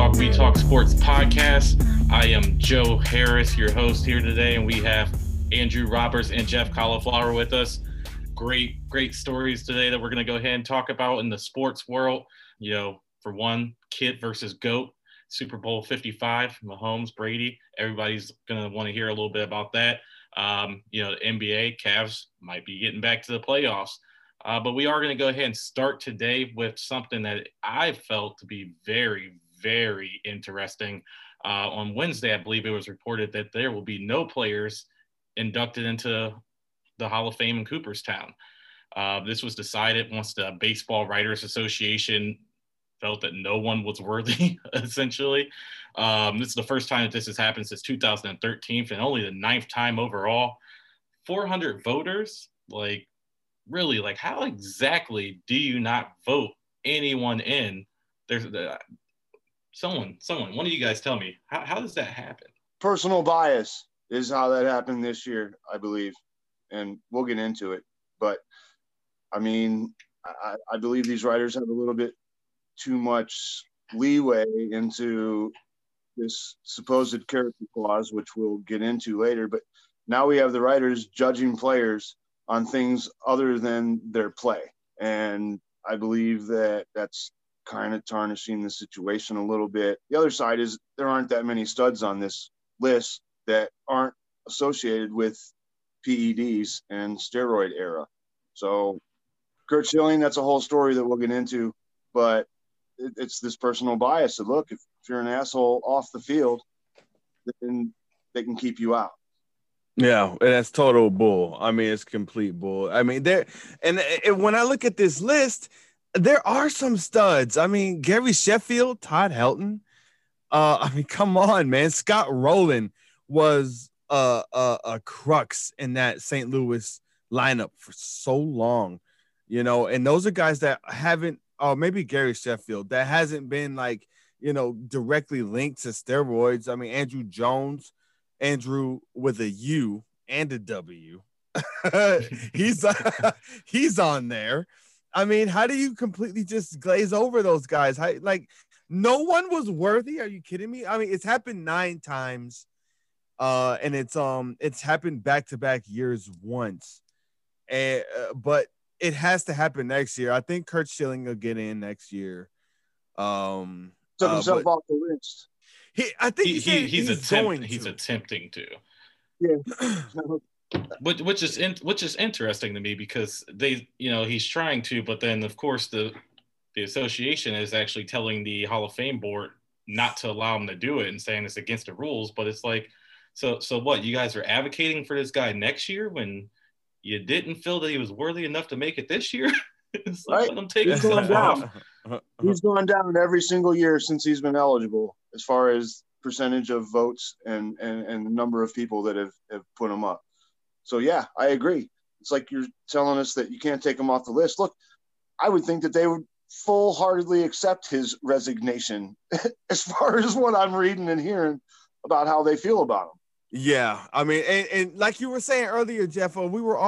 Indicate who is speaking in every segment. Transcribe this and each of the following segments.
Speaker 1: Talk We Talk Sports podcast. I am Joe Harris, your host here today, and we have Andrew Roberts and Jeff Cauliflower with us. Great stories today that we're going to go ahead and talk about in the sports world. You know, for one, Kid versus GOAT, Super Bowl 55, Mahomes, Brady. Everybody's going to want to hear a little bit about that. The NBA, Cavs might be getting back to the playoffs. But we are going to go ahead and start today with something that I felt to be very, very interesting. On Wednesday, I believe it was reported that there will be no players inducted into the Hall of Fame in Cooperstown. This was decided once the Baseball Writers Association felt that no one was worthy, essentially. This is the first time that this has happened since 2013, and only the 9th time overall. 400 voters, really, how exactly do you not vote anyone in? There's someone, one of you guys tell me, how does that happen?
Speaker 2: Personal bias is how that happened this year, I believe, and we'll get into it. But I mean, I believe these writers have a little bit too much leeway into this supposed character clause, which we'll get into later. But now we have the writers judging players on things other than their play. And I believe that that's kind of tarnishing the situation a little bit. The other side is there aren't that many studs on this list that aren't associated with PEDs and steroid era. So Curt Schilling, that's a whole story that we'll get into, but it's this personal bias that, look, if you're an asshole off the field, then they can keep you out.
Speaker 3: Yeah, that's total bull. I mean, it's complete bull. I mean, and when I look at this list, there are some studs. I mean, Gary Sheffield, Todd Helton. I mean, come on, man. Scott Rowland was a crux in that St. Louis lineup for so long, and those are guys that haven't, maybe Gary Sheffield, that hasn't been directly linked to steroids. I mean, Andrew Jones, Andrew with a U and a W. he's on there. I mean, how do you completely just glaze over those guys? No one was worthy. Are you kidding me? I mean, it's happened 9 times. And it's happened back-to-back years once. But it has to happen next year. I think Curt Schilling will get in next year. Took
Speaker 2: himself off the list.
Speaker 1: He's attempting to.
Speaker 2: Yeah.
Speaker 1: which is interesting to me because he's trying to, but then of course the association is actually telling the Hall of Fame board not to allow him to do it and saying it's against the rules. But it's so what, you guys are advocating for this guy next year when you didn't feel that he was worthy enough to make it this year? It's
Speaker 2: right.
Speaker 1: Let him take
Speaker 2: He's going down. He's gone down every single year since he's been eligible, as far as percentage of votes and the number of people that have put him up. So yeah, I agree. It's like you're telling us that you can't take him off the list. Look, I would think that they would full-heartedly accept his resignation as far as what I'm reading and hearing about how they feel about him.
Speaker 3: Yeah, I mean, and like you were saying earlier, Jeff, we were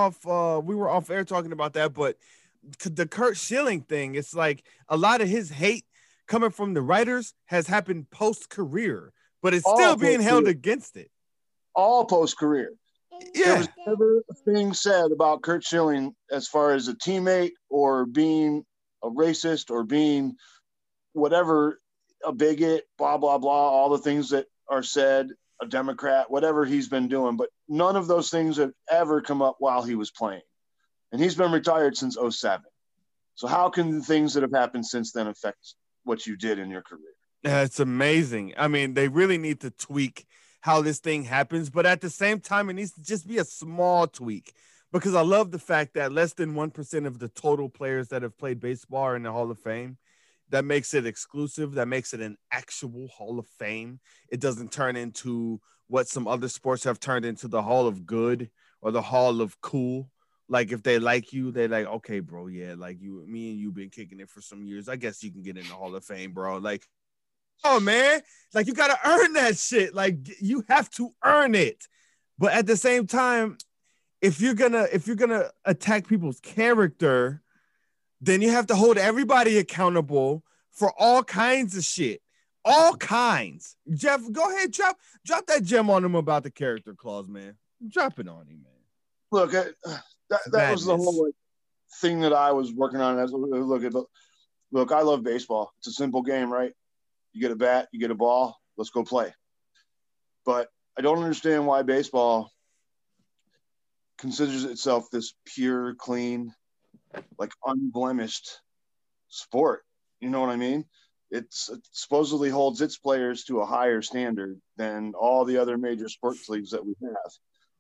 Speaker 3: off air talking about that, but the Curt Schilling thing, it's like a lot of his hate coming from the writers has happened post-career, but it's still being held against it.
Speaker 2: All post-career.
Speaker 3: Yeah.
Speaker 2: There was never a thing said about Curt Schilling as far as a teammate or being a racist or being whatever, a bigot, blah, blah, blah, all the things that are said, a Democrat, whatever he's been doing. But none of those things have ever come up while he was playing. And he's been retired since 2007. So how can the things that have happened since then affect what you did in your career?
Speaker 3: Yeah, it's amazing. I mean, they really need to tweak how this thing happens, but at the same time, it needs to just be a small tweak, because I love the fact that less than 1% of the total players that have played baseball are in the Hall of Fame. That makes it exclusive. That makes it an actual Hall of Fame. It doesn't turn into what some other sports have turned into, the Hall of Good or the Hall of Cool. Like, if they like you, they're like, okay, bro, yeah, like me and you been kicking it for some years. I guess you can get in the Hall of Fame, bro. Like, oh, man, like, you got to earn that shit. Like, you have to earn it. But at the same time, if you're gonna attack people's character, then you have to hold everybody accountable for all kinds of shit. all kinds. Jeff, go ahead, drop that gem on him about the character clause, man. Drop it on him, man.
Speaker 2: Look, that was the whole thing that I was working on. Look, I love baseball. It's a simple game, right? You get a bat, you get a ball, let's go play. But I don't understand why baseball considers itself this pure, clean, like unblemished sport. You know what I mean? It supposedly holds its players to a higher standard than all the other major sports leagues that we have.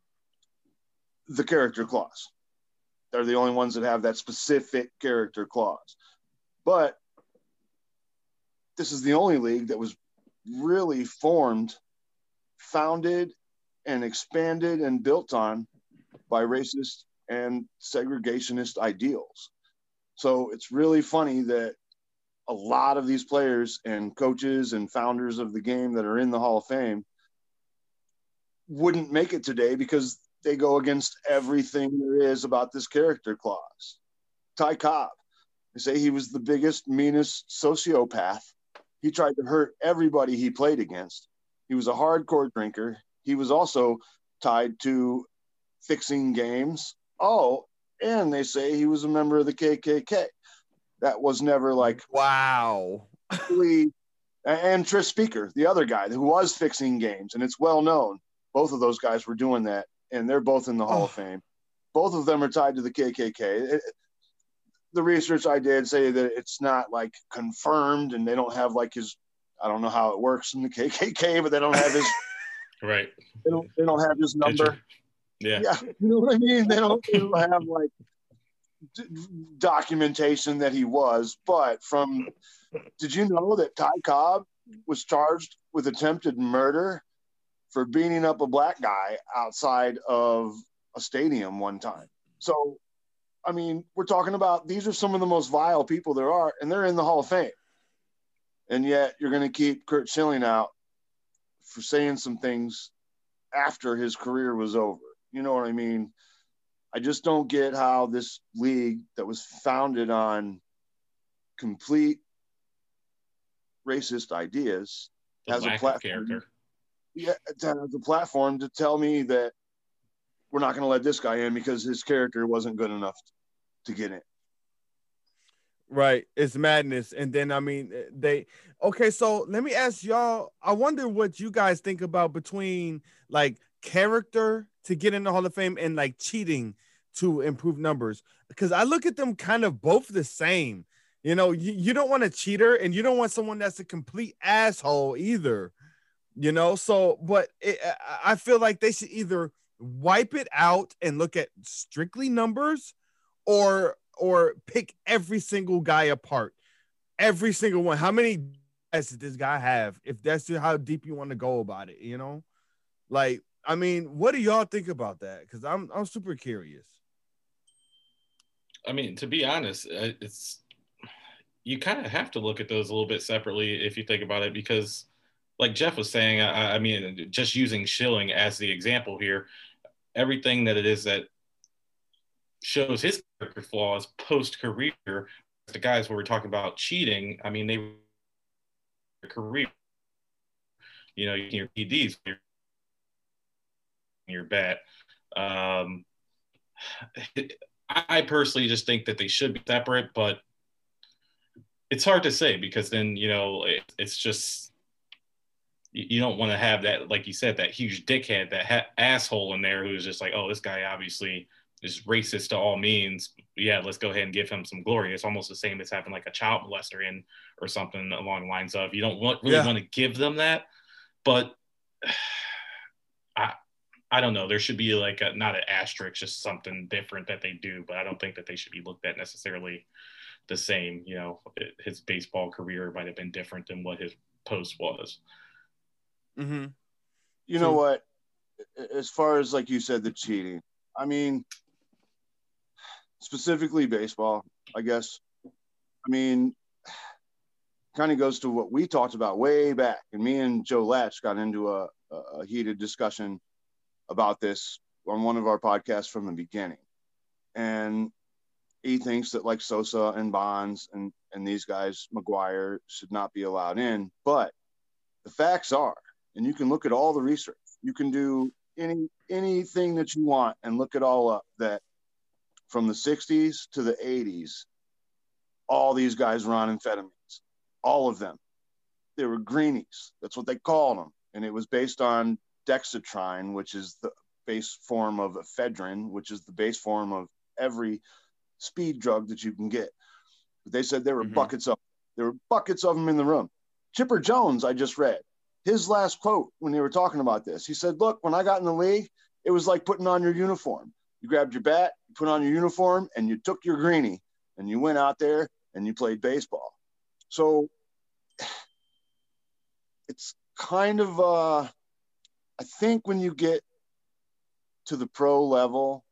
Speaker 2: The character clause. They're the only ones that have that specific character clause. But this is the only league that was really formed, founded, and expanded and built on by racist and segregationist ideals. So it's really funny that a lot of these players and coaches and founders of the game that are in the Hall of Fame wouldn't make it today because they go against everything there is about this character clause. Ty Cobb, they say he was the biggest, meanest sociopath. He tried to hurt everybody he played against. He was a hardcore drinker. He was also tied to fixing games. Oh, and they say he was a member of the KKK. That was never like,
Speaker 3: wow.
Speaker 2: And Tris Speaker, the other guy who was fixing games, and it's well known. Both of those guys were doing that, and they're both in the Hall of Fame. Both of them are tied to the KKK. The research I did say that it's not like confirmed, and they don't have like his. I don't know how it works in the KKK, but they don't have his.
Speaker 1: Right.
Speaker 2: They don't have his number.
Speaker 1: Yeah.
Speaker 2: You know what I mean? They don't have like documentation that he was. But did you know that Ty Cobb was charged with attempted murder for beating up a black guy outside of a stadium one time? So, I mean, we're talking about these are some of the most vile people there are, and they're in the Hall of Fame. And yet you're going to keep Curt Schilling out for saying some things after his career was over. You know what I mean? I just don't get how this league that was founded on complete racist ideas has a platform. Yeah, has a platform to tell me that we're not going to let this guy in because his character wasn't good enough to get in.
Speaker 3: Right. It's madness. And then, I mean, so let me ask y'all, I wonder what you guys think about between like character to get in the Hall of Fame and like cheating to improve numbers. Because I look at them kind of both the same. You know, you don't want a cheater and you don't want someone that's a complete asshole either. You know, so, but I feel like they should either wipe it out and look at strictly numbers or pick every single guy apart, every single one. How many guys did this guy have? If that's how deep you want to go about it, you know, like, I mean, what do y'all think about that? Because I'm super curious.
Speaker 1: I mean, to be honest, you kind of have to look at those a little bit separately if you think about it, because like Jeff was saying, I mean, just using Schilling as the example here, everything that it is that shows his character flaws post-career, the guys who were talking about cheating, I mean, they were career, you know, your PDs, your bet. I personally just think that they should be separate, but it's hard to say because then, you know, it's just, you don't want to have that, like you said, that huge dickhead, that asshole in there who's just like, oh, this guy obviously is racist to all means. Yeah, let's go ahead and give him some glory. It's almost the same as having like a child molester in or something along the lines of, you don't really want to give them that. But I don't know. There should be like not an asterisk, just something different that they do. But I don't think that they should be looked at necessarily the same. You know, his baseball career might have been different than what his post was.
Speaker 3: Mm-hmm.
Speaker 2: You know what? As far as like you said, the cheating. I mean, specifically baseball, I guess. I mean, kind of goes to what we talked about way back. And me and Joe Latch got into a heated discussion about this on one of our podcasts from the beginning. And he thinks that like Sosa and Bonds and these guys, McGwire, should not be allowed in. But the facts are, and you can look at all the research. You can do anything that you want and look it all up, that from the 60s to the 80s, all these guys were on amphetamines, all of them. They were greenies. That's what they called them. And it was based on dexatrine, which is the base form of ephedrine, which is the base form of every speed drug that you can get. But they said there were buckets of them in the room. Chipper Jones, I just read his last quote when they were talking about this. He said, look, when I got in the league, it was like putting on your uniform. You grabbed your bat, you put on your uniform, and you took your greenie, and you went out there and you played baseball. So it's kind of, I think when you get to the pro level,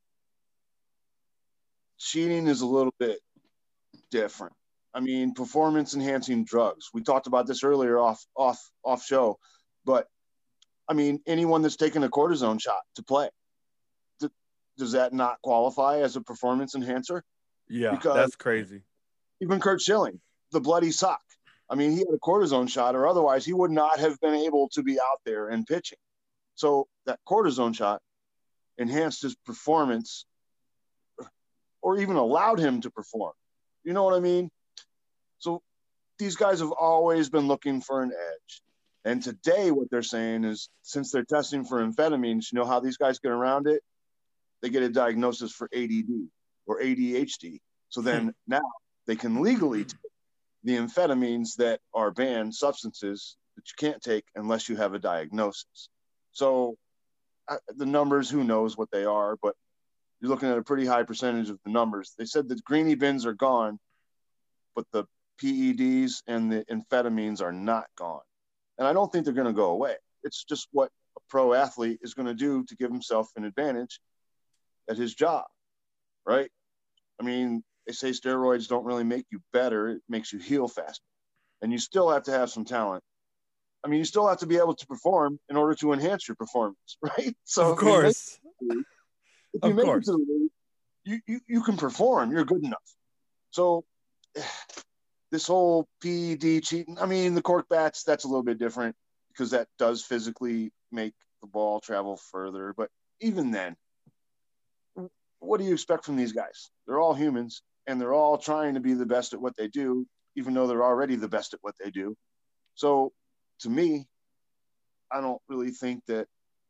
Speaker 2: cheating is a little bit different. I mean, performance enhancing drugs. We talked about this earlier off show, but I mean, anyone that's taken a cortisone shot to play, does that not qualify as a performance enhancer?
Speaker 3: Yeah,
Speaker 2: because
Speaker 3: that's crazy.
Speaker 2: Even Curt Schilling, the bloody sock. I mean, he had a cortisone shot, or otherwise he would not have been able to be out there and pitching. So that cortisone shot enhanced his performance, or even allowed him to perform. You know what I mean? So these guys have always been looking for an edge. And today what they're saying is, since they're testing for amphetamines, you know how these guys get around it? They get a diagnosis for ADD or ADHD. So then now they can legally take the amphetamines that are banned substances that you can't take unless you have a diagnosis. So the numbers, who knows what they are, but you're looking at a pretty high percentage of the numbers. They said the greenie bins are gone, but the PEDs and the amphetamines are not gone. And I don't think they're going to go away. It's just what a pro athlete is going to do to give himself an advantage at his job, right? I mean, they say steroids don't really make you better. It makes you heal faster. And you still have to have some talent. I mean, you still have to be able to perform in order to enhance your performance, right? So
Speaker 3: of course.
Speaker 2: If you make it to the league, you can perform. You're good enough. So this whole PED cheating, I mean, the cork bats, that's a little bit different because that does physically make the ball travel further. But even then, what do you expect from these guys? They're all humans, and they're all trying to be the best at what they do, even though they're already the best at what they do. So to me, I don't think that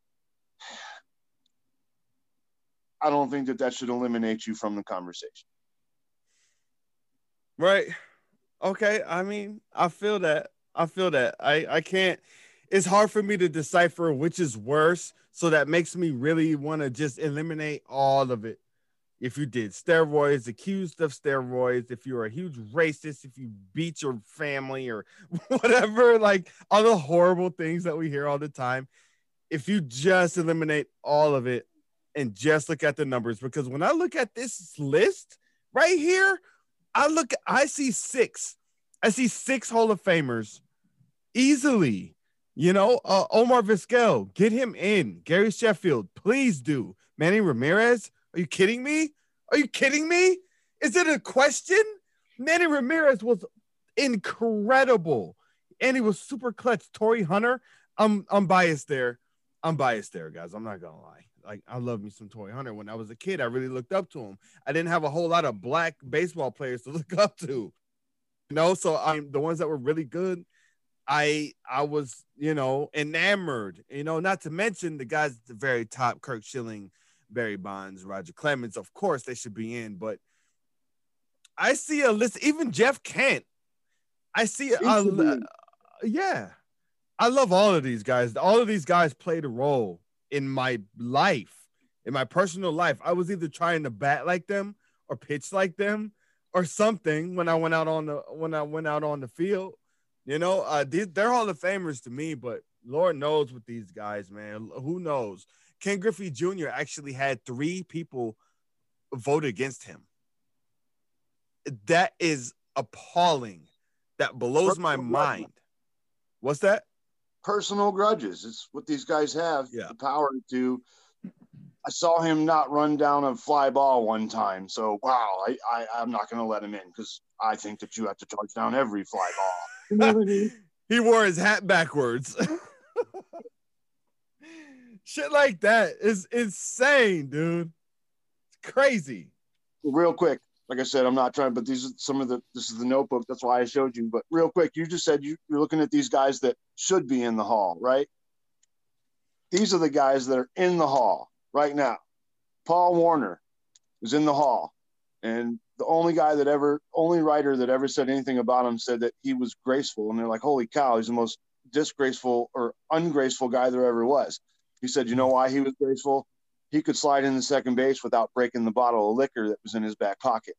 Speaker 2: should eliminate you from the conversation.
Speaker 3: Right. Okay. I mean, I feel that. I can't, it's hard for me to decipher which is worse. So that makes me really want to just eliminate all of it. If you did steroids, accused of steroids, if you're a huge racist, if you beat your family or whatever, like all the horrible things that we hear all the time, if you just eliminate all of it and just look at the numbers, because when I look at this list right here, I see six Hall of Famers easily. You know, Omar Vizquel, get him in. Gary Sheffield, please do. Manny Ramirez, are you kidding me? Is it a question? Manny Ramirez was incredible, and he was super clutch. Torrey Hunter, I'm biased there. Guys. I'm not gonna lie. Like, I love me some Torrey Hunter. When I was a kid, I really looked up to him. I didn't have a whole lot of black baseball players to look up to, you know. So I'm the ones that were really good. I was, you know, enamored. You know, not to mention the guys at the very top: Curt Schilling, Barry Bonds, Roger Clemens. Of course, they should be in. But I see a list. Even Jeff Kent. I see. Yeah. I love all of these guys. All of these guys played a role in my life, in my personal life. I was either trying to bat like them or pitch like them or something when I went out on the field. You know, they're Hall of Famers to me, but Lord knows with these guys, man. Who knows? Ken Griffey Jr. actually had 3 people vote against him. That is appalling. That blows my mind. What's that?
Speaker 2: Personal grudges. It's what these guys have.
Speaker 3: Yeah.
Speaker 2: The power to. I saw him not run down a fly ball one time. So, wow, I'm not going to let him in because I think that you have to charge down every fly ball. You know what I mean?
Speaker 3: He wore his hat backwards. Shit like that is insane, dude. It's crazy.
Speaker 2: Real quick, like I said, I'm not trying, but this is the notebook. That's why I showed you. But real quick, you just said you're looking at these guys that should be in the hall, right? These are the guys that are in the hall right now. Paul Warner is in the hall. And the only writer that ever said anything about him said that he was graceful. And they're like, holy cow, he's the most disgraceful or ungraceful guy there ever was. He said, you know why he was graceful? He could slide into second base without breaking the bottle of liquor that was in his back pocket.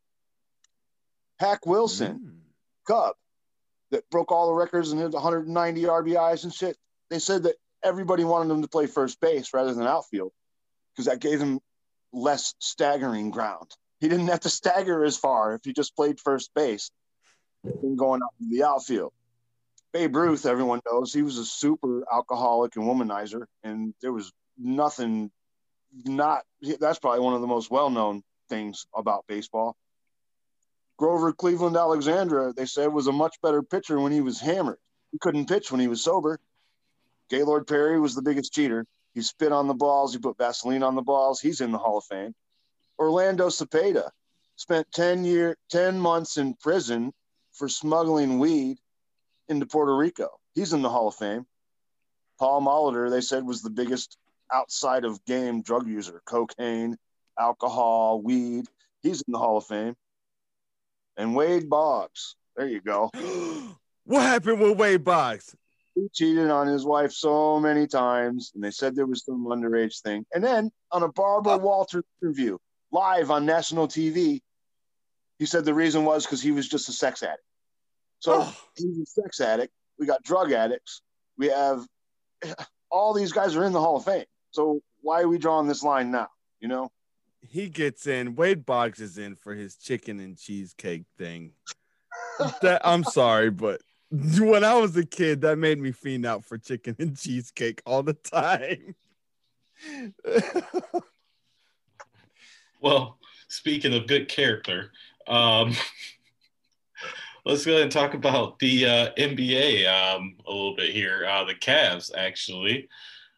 Speaker 2: Hack Wilson, Cub, that broke all the records and hit 190 RBIs and shit. They said that everybody wanted him to play first base rather than outfield because that gave him less staggering ground. He didn't have to stagger as far if he just played first base than going out to the outfield. Babe Ruth, everyone knows, he was a super alcoholic and womanizer, and there was nothing that's probably one of the most well-known things about baseball. Grover Cleveland Alexandra, they said, was a much better pitcher when he was hammered. He couldn't pitch when he was sober. Gaylord Perry was the biggest cheater. He spit on the balls. He put Vaseline on the balls. He's in the Hall of Fame. Orlando Cepeda spent 10 months in prison for smuggling weed into Puerto Rico. He's in the Hall of Fame. Paul Molitor, they said, was the biggest outside of game drug user. Cocaine, alcohol, weed. He's in the Hall of Fame. And Wade Boggs. There you go.
Speaker 3: What happened with Wade Boggs?
Speaker 2: He cheated on his wife so many times, and they said there was some underage thing. And then on a Barbara Walters interview, live on national TV, he said the reason was because he was just a sex addict. So he's a sex addict. We got drug addicts. We have all these guys are in the Hall of Fame. So why are we drawing this line now? You know?
Speaker 3: He gets in. Wade Boggs is in for his chicken and cheesecake thing. I'm sorry, but when I was a kid, that made me fiend out for chicken and cheesecake all the time.
Speaker 1: Well, speaking of good character, let's go ahead and talk about the NBA a little bit here. The Cavs actually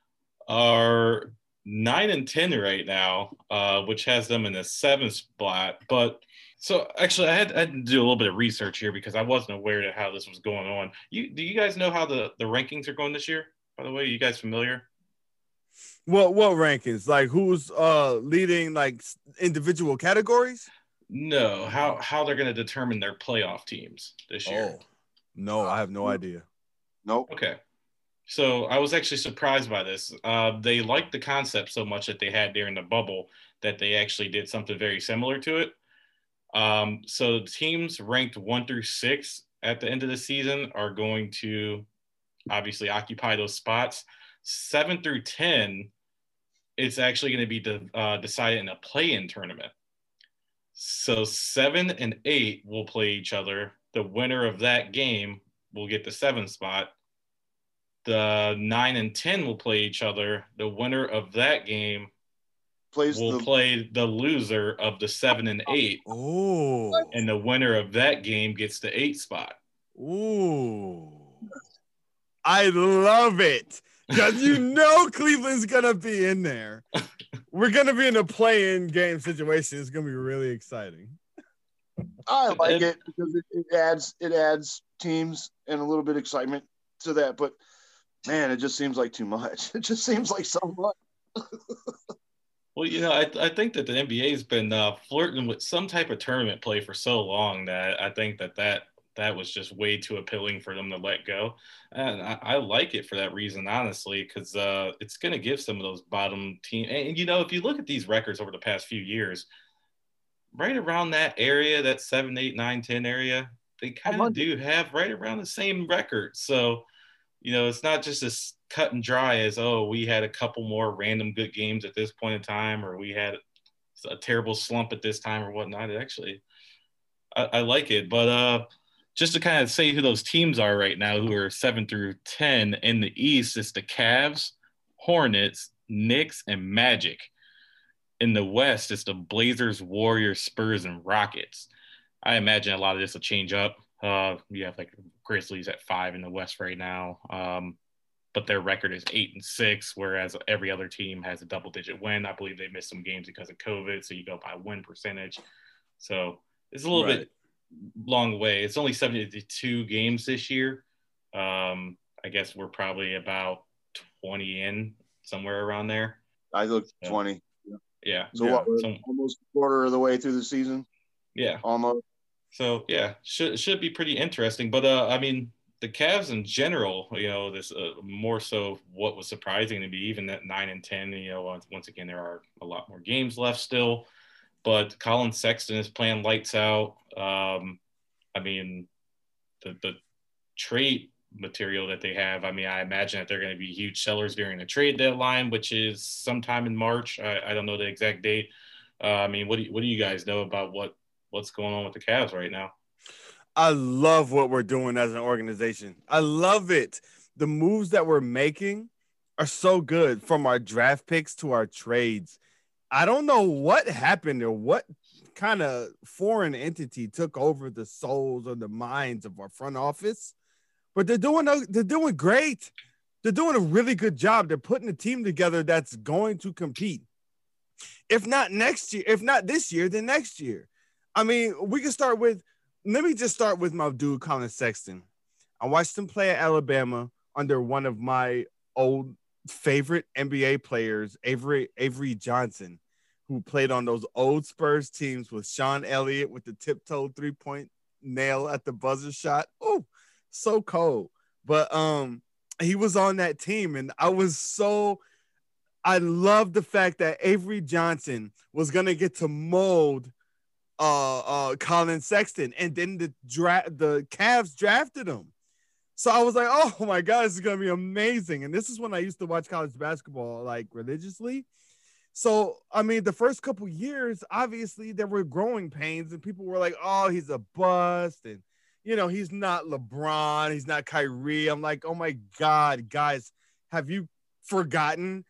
Speaker 1: are 9-10 right now, which has them in the 7th spot. But so actually, I had to do a little bit of research here because I wasn't aware of how this was going on. Do you guys know how the rankings are going this year? By the way, are you guys familiar?
Speaker 3: What rankings? Like who's leading like individual categories?
Speaker 1: No, how they're going to determine their playoff teams this year.
Speaker 3: Oh, no, I have no idea.
Speaker 2: Nope.
Speaker 1: Okay. So I was actually surprised by this. They liked the concept so much that they had during the bubble that they actually did something very similar to it. So the teams ranked 1 through 6 at the end of the season are going to obviously occupy those spots. 7 through 10, it's actually going to be decided in a play-in tournament. So 7 and 8 will play each other. The winner of that game will get the 7th spot. The 9 and 10 will play each other. The winner of that game will play the loser of the 7 and 8.
Speaker 3: Oh.
Speaker 1: And the winner of that game gets the 8th spot.
Speaker 3: Ooh. I love it. Because you know Cleveland's going to be in there. We're going to be in a play-in game situation. It's going to be really exciting.
Speaker 2: I like it because it adds teams and a little bit of excitement to that. But, man, it just seems like too much. It just seems like so much.
Speaker 1: Well, you know, I think that the NBA has been flirting with some type of tournament play for so long that I think that was just way too appealing for them to let go. And I like it for that reason, honestly, because it's going to give some of those bottom teams. And, you know, if you look at these records over the past few years, right around that area, that 7, 8, 9, 10 area, they kind of do have right around the same record. So, you know, it's not just as cut and dry as, oh, we had a couple more random good games at this point in time, or we had a terrible slump at this time or whatnot. It actually, I like it. But just to kind of say who those teams are right now, who are 7 through 10 in the East, it's the Cavs, Hornets, Knicks, and Magic. In the West, it's the Blazers, Warriors, Spurs, and Rockets. I imagine a lot of this will change up You have like Grizzlies at 5 in the West right now. But their record is 8-6, whereas every other team has a double-digit win. I believe they missed some games because of COVID, so you go by win percentage. So it's a little bit long way. It's only 72 games this year. I guess we're probably about 20 in, somewhere around there.
Speaker 2: I looked 20.
Speaker 1: Yeah.
Speaker 2: So what? We're almost a quarter of the way through the season.
Speaker 1: Yeah.
Speaker 2: Almost.
Speaker 1: So yeah, should be pretty interesting. But I mean, the Cavs in general, this more so what was surprising to me, even at 9-10, once again, there are a lot more games left still, but Colin Sexton is playing lights out. I mean, the trade material that they have, I mean, I imagine that they're going to be huge sellers during the trade deadline, which is sometime in March. I don't know the exact date. I mean, what do you guys know about what's going on with the Cavs right now?
Speaker 3: I love what we're doing as an organization. I love it. The moves that we're making are so good, from our draft picks to our trades. I don't know what happened or what kind of foreign entity took over the souls or the minds of our front office, but they're doing great. They're doing a really good job. They're putting a team together that's going to compete. If not next year, if not this year, then next year. I mean, let me just start with my dude, Colin Sexton. I watched him play at Alabama under one of my old favorite NBA players, Avery Johnson, who played on those old Spurs teams with Sean Elliott with the tiptoe 3-point nail at the buzzer shot. Oh, so cold. But he was on that team, and I love the fact that Avery Johnson was going to get to mold Colin Sexton, and then the Cavs drafted him. So I was like, oh my God, this is gonna be amazing. And this is when I used to watch college basketball like religiously. So I mean, the first couple years, obviously there were growing pains, and people were like, oh, he's a bust, and he's not LeBron, he's not Kyrie. I'm like, oh my God, guys, have you forgotten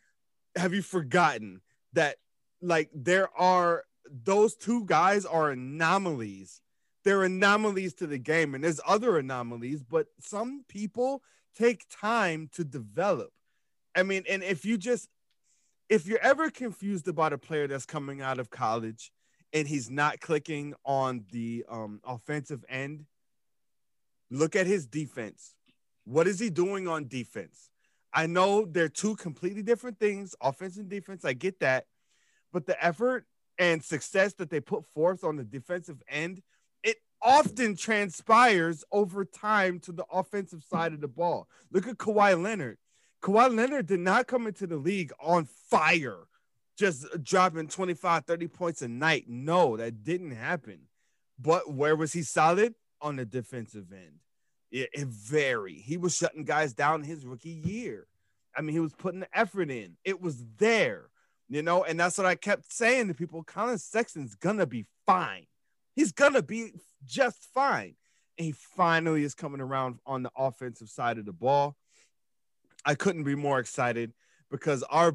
Speaker 3: that like those two guys are anomalies. They're anomalies to the game, and there's other anomalies, but some people take time to develop. I mean, and if you're ever confused about a player that's coming out of college and he's not clicking on the offensive end, look at his defense. What is he doing on defense? I know they're two completely different things, offense and defense. I get that, but the effort and success that they put forth on the defensive end, it often transpires over time to the offensive side of the ball. Look at Kawhi Leonard. Kawhi Leonard did not come into the league on fire, just dropping 25, 30 points a night. No, that didn't happen. But where was he solid? On the defensive end. It varied. He was shutting guys down his rookie year. I mean, he was putting the effort in. It was there. And that's what I kept saying to people. Colin Sexton's going to be fine. He's going to be just fine. And he finally is coming around on the offensive side of the ball. I couldn't be more excited because I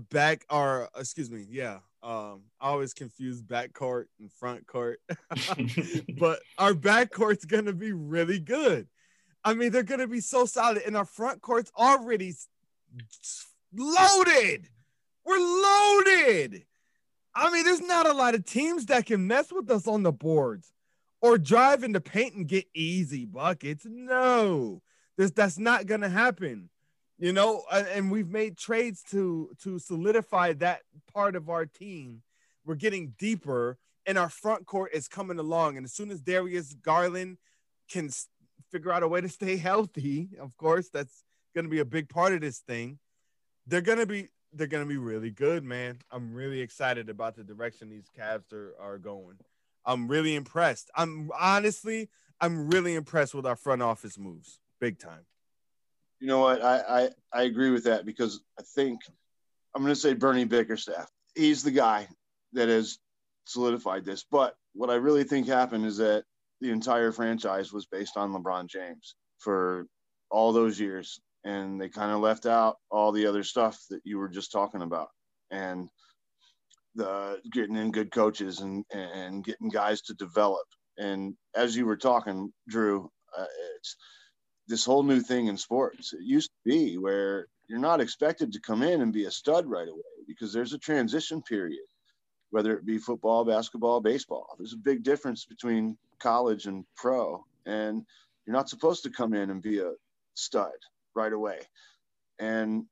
Speaker 3: always confuse backcourt and front court. But our backcourt's going to be really good. I mean, they're going to be so solid. And our front court's already loaded. We're loaded. I mean, there's not a lot of teams that can mess with us on the boards or drive in the paint and get easy buckets. No, that's not going to happen. And we've made trades to solidify that part of our team. We're getting deeper, and our front court is coming along. And as soon as Darius Garland can figure out a way to stay healthy, of course, that's going to be a big part of this thing. They're going to be really good, man. I'm really excited about the direction these Cavs are going. I'm really impressed. I'm really impressed with our front office moves. Big time.
Speaker 2: You know what? I agree with that because I think I'm going to say Bernie Bickerstaff. He's the guy that has solidified this. But what I really think happened is that the entire franchise was based on LeBron James for all those years. And they kind of left out all the other stuff that you were just talking about, and the getting in good coaches and getting guys to develop. And as you were talking, Drew, It's this whole new thing in sports. It used to be where you're not expected to come in and be a stud right away because there's a transition period, whether it be football, basketball, baseball. There's a big difference between college and pro, and you're not supposed to come in and be a stud right away. And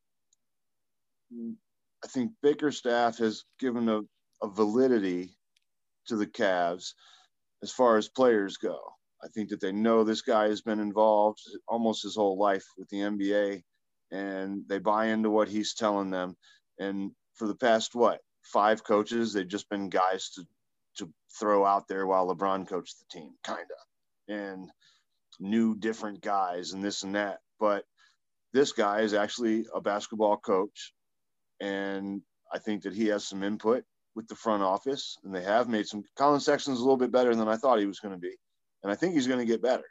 Speaker 2: I think Bickerstaff has given a validity to the Cavs as far as players go. I think that they know this guy has been involved almost his whole life with the NBA, and they buy into what he's telling them. And for the past, 5 coaches, they've just been guys to throw out there while LeBron coached the team, kind of, and new different guys and this and that. But this guy is actually a basketball coach, and I think that he has some input with the front office, and they have made some. Colin Sexton's a little bit better than I thought he was going to be, and I think he's going to get better.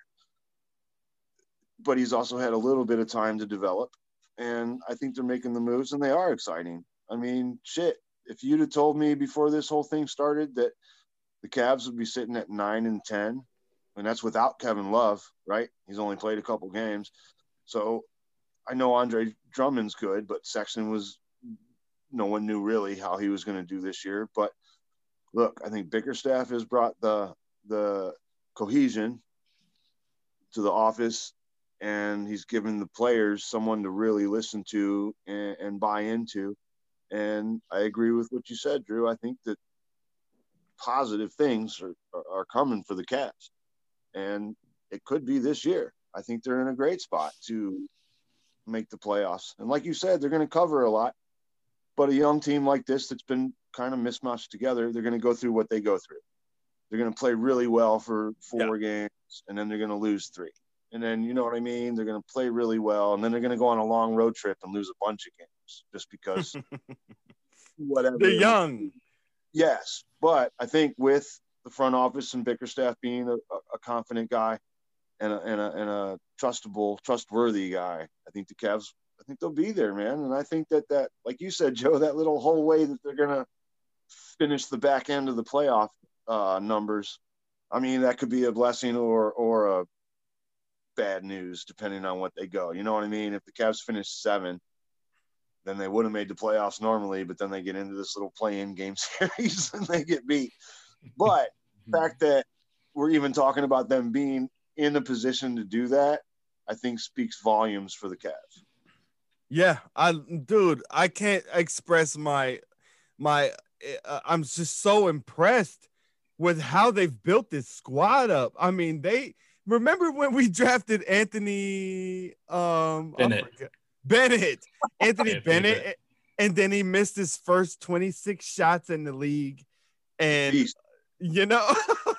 Speaker 2: But he's also had a little bit of time to develop, and I think they're making the moves, and they are exciting. I mean, shit, if you'd have told me before this whole thing started that the Cavs would be sitting at 9-10, and that's without Kevin Love, right? He's only played a couple games. So I know Andre Drummond's good, but Sexton was – no one knew really how he was going to do this year. But look, I think Bickerstaff has brought the cohesion to the office, and he's given the players someone to really listen to and buy into. And I agree with what you said, Drew. I think that positive things are coming for the Cavs, and it could be this year. I think they're in a great spot to make the playoffs. And like you said, they're going to cover a lot. But a young team like this that's been kind of mismatched together, they're going to go through what they go through. They're going to play really well for 4 games, and then they're going to lose 3. And then, you know what I mean? They're going to play really well, and then they're going to go on a long road trip and lose a bunch of games just because whatever.
Speaker 3: They're young.
Speaker 2: Yes, but I think with the front office and Bickerstaff being a confident guy and a trustworthy guy, I think the Cavs – I think they'll be there, man. And I think that, like you said, Joe, that little whole way that they're going to finish the back end of the playoff numbers, I mean, that could be a blessing or a bad news, depending on what they go. You know what I mean? If the Cavs finish 7, then they would have made the playoffs normally, but then they get into this little play-in game series and they get beat. But the fact that we're even talking about them being in a position to do that, I think speaks volumes for the Cavs.
Speaker 3: Yeah, I can't express my I'm just so impressed with how they've built this squad up. I mean, they remember when we drafted Anthony Bennett, Anthony Bennett, and then he missed his first 26 shots in the league, and you know,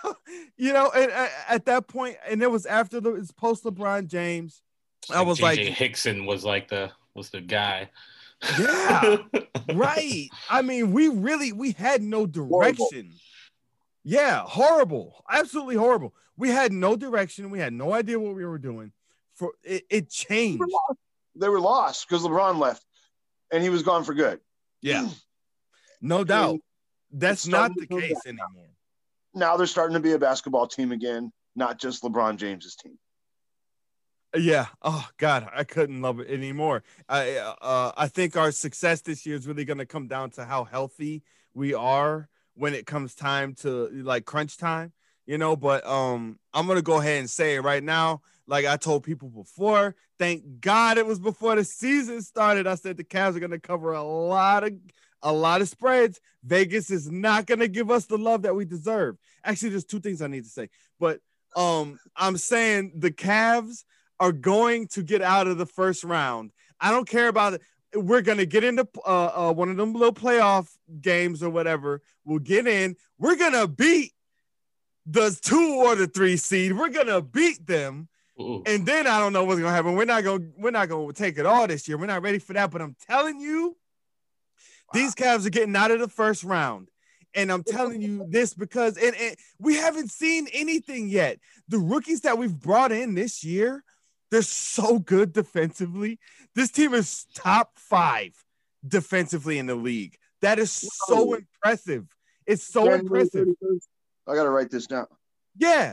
Speaker 3: and at that point, and it was after it's post LeBron James. I was like,
Speaker 1: Hickson was the guy.
Speaker 3: Yeah, right. I mean, we had no direction. Horrible. Yeah, horrible. Absolutely horrible. We had no direction. We had no idea what we were doing. It changed.
Speaker 2: They were lost because LeBron left, and he was gone for good.
Speaker 3: Yeah, no doubt. That's not the case anymore.
Speaker 2: Now they're starting to be a basketball team again, not just LeBron James's team.
Speaker 3: Yeah. Oh God, I couldn't love it anymore. I think our success this year is really going to come down to how healthy we are when it comes time to like crunch time, but I'm going to go ahead and say it right now. Like I told people before, thank God it was before the season started. I said the Cavs are going to cover a lot of spreads. Vegas is not going to give us the love that we deserve. Actually, there's 2 things I need to say, but I'm saying the Cavs are going to get out of the first round. I don't care about it. We're going to get into one of them little playoff games or whatever. We'll get in. We're going to beat the 2 or the 3 seed. We're going to beat them. Ooh. And then I don't know what's going to happen. We're not going to take it all this year. We're not ready for that. But I'm telling you, these Cavs are getting out of the first round. And I'm telling you this because and we haven't seen anything yet. The rookies that we've brought in this year, they're so good defensively. This team is top 5 defensively in the league. That is so impressive. It's so impressive.
Speaker 2: I got to write this down.
Speaker 3: Yeah.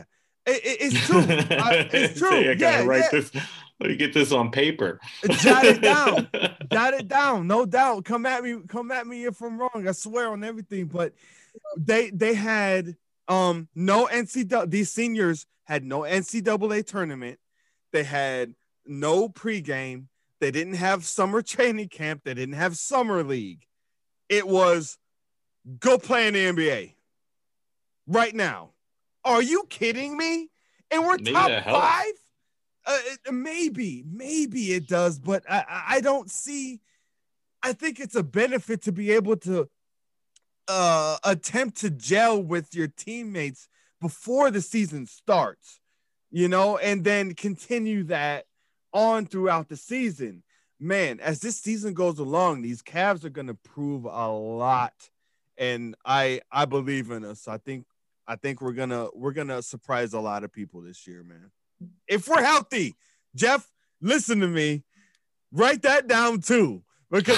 Speaker 3: It's true. It's true.
Speaker 1: I gotta
Speaker 3: Yeah,
Speaker 1: write this. Let me get this on paper.
Speaker 3: Jot it down. Jot it down. No doubt. Come at me if I'm wrong. I swear on everything. But they had no NCAA. These seniors had no NCAA tournament. They had no pregame. They didn't have summer training camp. They didn't have summer league. It was go play in the NBA right now. Are you kidding me? And we're
Speaker 1: Maybe
Speaker 3: top
Speaker 1: that helps.
Speaker 3: 5? Maybe it does, but I don't see. I think it's a benefit to be able to attempt to gel with your teammates before the season starts, and then continue that on throughout the season. Man, as this season goes along, these Cavs are going to prove a lot, and I believe in us. I think we're gonna surprise a lot of people this year, man. If we're healthy. Jeff, listen to me. Write that down too, because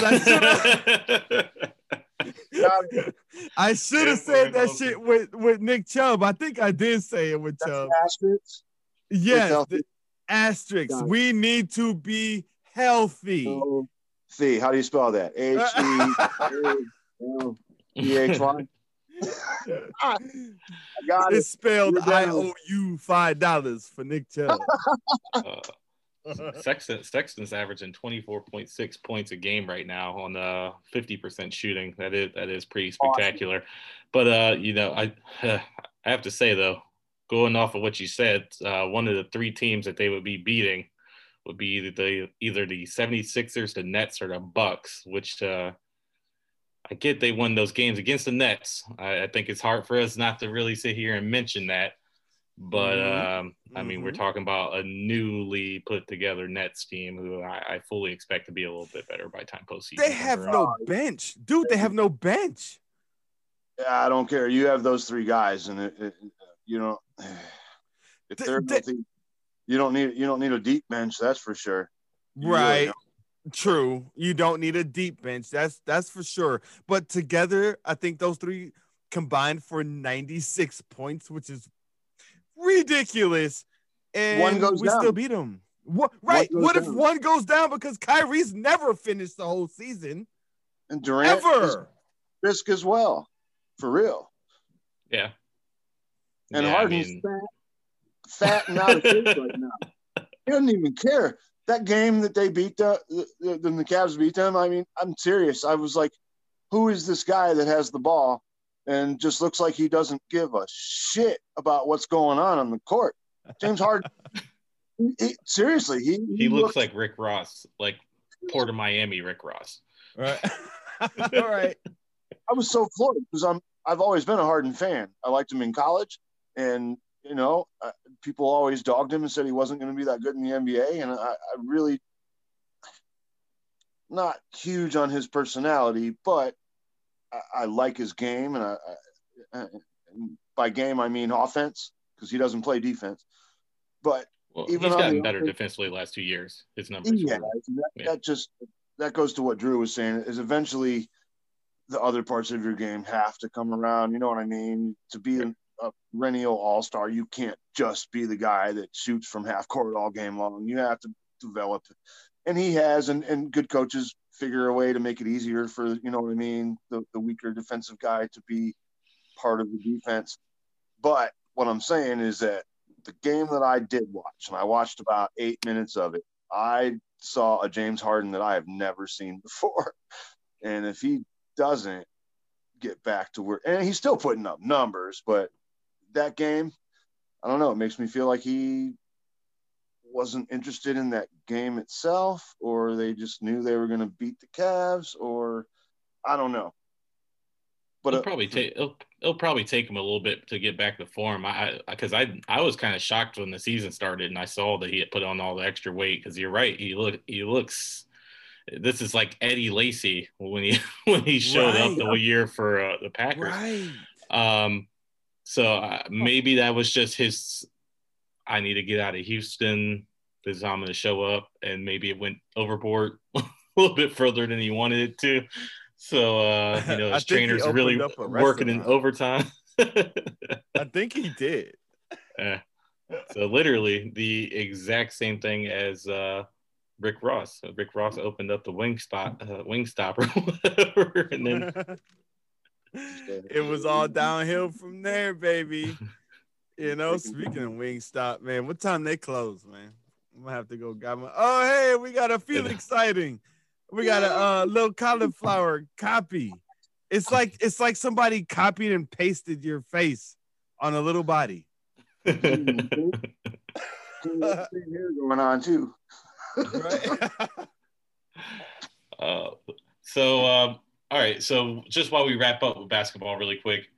Speaker 3: I should have said that shit with Nick Chubb. I think I did say it with Chubb.
Speaker 2: Asterisks?
Speaker 3: Yes, asterisks. We need to be healthy.
Speaker 2: See, how do you spell that? H-E-L-P-H-Y?
Speaker 3: It's spelled IOU $5 for Nick Chubb.
Speaker 1: Sexton's averaging 24.6 points a game right now on 50% shooting. That is pretty spectacular. Awesome. But I have to say though, going off of what you said, one of the 3 teams that they would be beating would be either the 76ers, the Nets, or the Bucks, which I get they won those games against the Nets. I think it's hard for us not to really sit here and mention that. But, I mean, we're talking about a newly put together Nets team who I fully expect to be a little bit better by time postseason.
Speaker 3: They have no bench. Dude, they have no bench.
Speaker 2: Yeah, I don't care. You have those 3 guys, and if they're healthy, you don't need a deep bench, that's for sure.
Speaker 3: Right. Really True. You don't need a deep bench. That's for sure. But together, I think those 3 combined for 96 points, which is ridiculous. And
Speaker 2: one goes
Speaker 3: we
Speaker 2: down.
Speaker 3: Still beat them. What if one goes down because Kyrie's never finished the whole season?
Speaker 2: And Durant ever risk as well, for real.
Speaker 1: Yeah.
Speaker 2: And Harden's fat and out of shape right now. He doesn't even care. That game that they beat the Cavs beat them, I mean, I'm serious. I was like, who is this guy that has the ball and just looks like he doesn't give a shit about what's going on the court? James Harden, seriously, he
Speaker 1: looks like Rick Ross, like Port of Miami Rick Ross.
Speaker 3: Right. All right.
Speaker 2: I was so floored because I've always been a Harden fan. I liked him in college, and people always dogged him and said he wasn't going to be that good in the NBA. And I really not huge on his personality, but I like his game. And by game, I mean offense, because he doesn't play defense. But
Speaker 1: he's gotten better defensively the last 2 years. His numbers.
Speaker 2: That goes to what Drew was saying, is eventually the other parts of your game have to come around. You know what I mean? To be a perennial all-star, you can't just be the guy that shoots from half court all game long. You have to develop, and he has, and good coaches figure a way to make it easier for, you know what I mean, the weaker defensive guy to be part of the defense. But what I'm saying is that the game that I did watch, and I watched about 8 minutes of it, I saw a James Harden that I have never seen before. And if he doesn't get back to where, and he's still putting up numbers, but that game, I don't know, it makes me feel like he wasn't interested in that game itself, or they just knew they were going to beat the Cavs, or I don't know. But
Speaker 1: it'll probably take him a little bit to get back to form. Because I was kind of shocked when the season started and I saw that he had put on all the extra weight. Because you're right, he looks. This is like Eddie Lacy when he showed up the year for the Packers.
Speaker 3: Right.
Speaker 1: So maybe that was just his. I need to get out of Houston. This is how I'm going to show up, and maybe it went overboard a little bit further than he wanted it to. So his trainer's really working in overtime.
Speaker 3: I think he did.
Speaker 1: So literally the exact same thing as Rick Ross. So Rick Ross opened up the Wingstop or whatever, and then
Speaker 3: it was all downhill from there, baby. You know, speaking of Wingstop, man, what time they close, man? I'm gonna have to go grab my. Oh, hey, we got a feel exciting. We got a little cauliflower copy. It's like somebody copied and pasted your face on a little body.
Speaker 2: Hair going on too.
Speaker 1: Right. All right. So just while we wrap up with basketball really quick,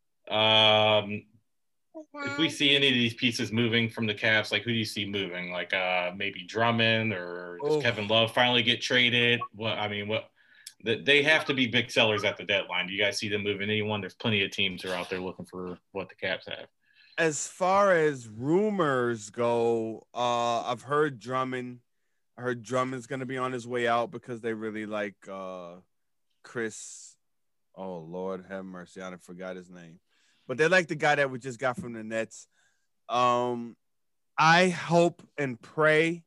Speaker 1: if we see any of these pieces moving from the Cavs, like who do you see moving? Like maybe Drummond, or does Kevin Love finally get traded? They have to be big sellers at the deadline. Do you guys see them moving anyone? There's plenty of teams who are out there looking for what the Cavs have.
Speaker 3: As far as rumors go, I've heard Drummond. I heard Drummond's going to be on his way out because they really like Chris. Oh, Lord have mercy. I forgot his name. But they like the guy that we just got from the Nets. I hope and pray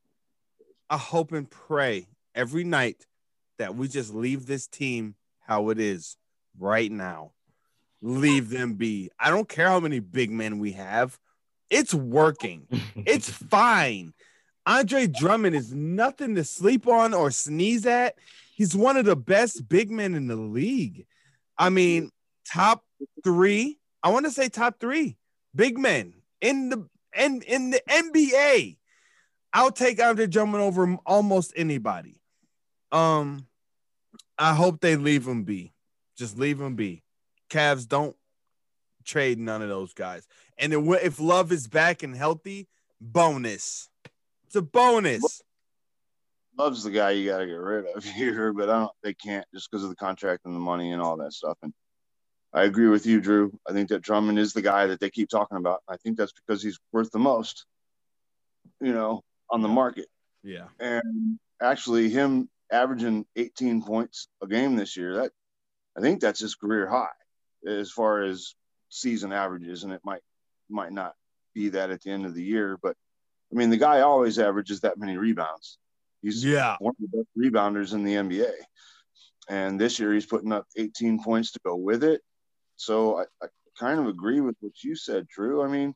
Speaker 3: every night that we just leave this team how it is right now. Leave them be. I don't care how many big men we have. It's working. It's fine. Andre Drummond is nothing to sleep on or sneeze at. He's one of the best big men in the league. I mean, top 3. I want to say top 3 big men in the NBA. I'll take Andre Drummond over almost anybody. I hope they leave him be. Just leave him be. Cavs don't trade none of those guys. And if Love is back and healthy, bonus. It's a bonus.
Speaker 2: Love's the guy you got to get rid of here, but they can't just because of the contract and the money and all that stuff. And I agree with you, Drew. I think that Drummond is the guy that they keep talking about. I think that's because he's worth the most, on the market.
Speaker 3: Yeah.
Speaker 2: And actually him averaging 18 points a game this year, I think that's his career high as far as season averages, and it might not be that at the end of the year, but I mean the guy always averages that many rebounds. He's one of the best rebounders in the NBA, and this year he's putting up 18 points to go with it. So I kind of agree with what you said, Drew. I mean,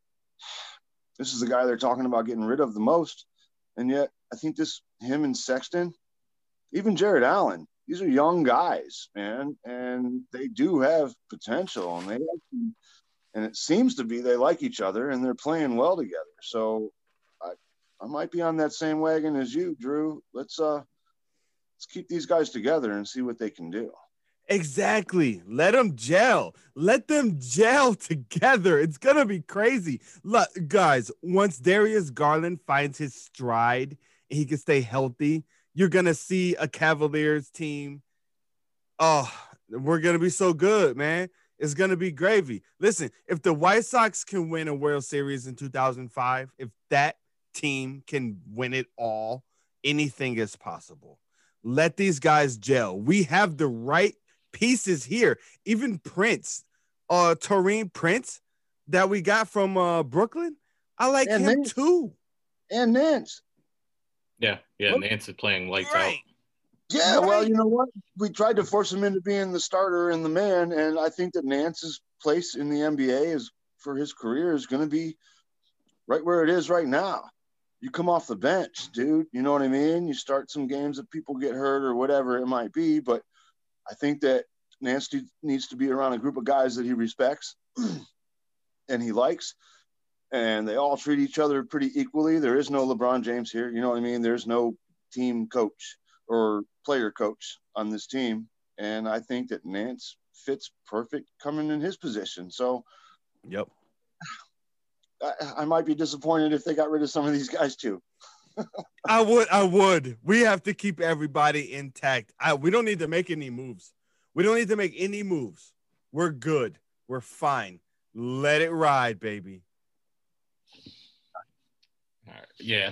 Speaker 2: this is the guy they're talking about getting rid of the most, and yet I think him and Sexton, even Jared Allen, these are young guys, man, and they do have potential, and it seems to be they like each other and they're playing well together. So I might be on that same wagon as you, Drew. Let's keep these guys together and see what they can do.
Speaker 3: Exactly. Let them gel. Let them gel together. It's going to be crazy. Look, guys, once Darius Garland finds his stride and he can stay healthy, you're going to see a Cavaliers team. Oh, we're going to be so good, man. It's going to be gravy. Listen, if the White Sox can win a World Series in 2005, if that team can win it all, anything is possible. Let these guys gel. We have the right pieces here. Even Prince, Taurean Prince that we got from Brooklyn, I like him Nance. Too.
Speaker 2: And Nance.
Speaker 1: Yeah, Nance is playing lights out.
Speaker 2: Yeah, well, you know what? We tried to force him into being the starter and the man, and I think that Nance's place in the NBA for his career is going to be right where it is right now. You come off the bench, dude. You know what I mean? You start some games that people get hurt or whatever it might be, but I think that Nance needs to be around a group of guys that he respects and he likes, and they all treat each other pretty equally. There is no LeBron James here. You know what I mean? There's no team coach or player coach on this team, and I think that Nance fits perfect coming in his position. So,
Speaker 3: yep.
Speaker 2: I might be disappointed if they got rid of some of these guys too.
Speaker 3: I would. We have to keep everybody intact. We don't need to make any moves. We're good. We're fine. Let it ride, baby.
Speaker 1: Yeah.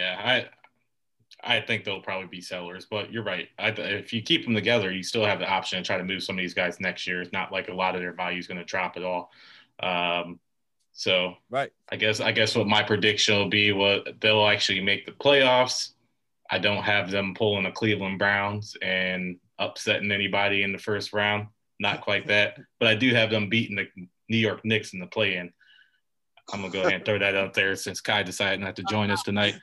Speaker 1: I think they'll probably be sellers, but you're right. If you keep them together, you still have the option to try to move some of these guys next year. It's not like a lot of their value is going to drop at all. So
Speaker 3: right.
Speaker 1: I guess what my prediction will be, they'll actually make the playoffs. I don't have them pulling the Cleveland Browns and upsetting anybody in the first round. Not quite that, but I do have them beating the New York Knicks in the play-in. I'm gonna go ahead and throw that out there since Kai decided not to join us tonight.